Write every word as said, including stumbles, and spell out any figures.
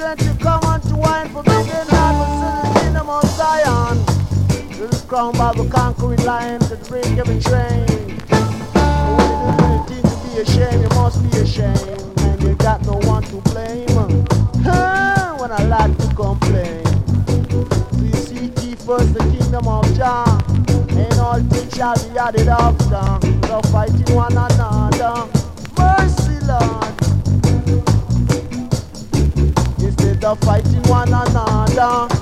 strength to come unto wine, forbidden heart, but still the kingdom of Zion. This is crowned by the conquering lion that break every train. But when you do anything to be ashamed, you must be ashamed, and you got no one to blame. Huh, when I like to complain. So you seek ye first the kingdom of Jah, and all things shall be added after. Without fighting one another. Mercy, Lord. Instead of fighting one another.